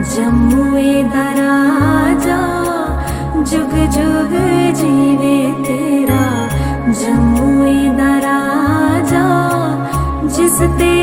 जम्मुए दा राजा जुग जुग जीवे तेरा, जम्मुए दा राजा जिस ते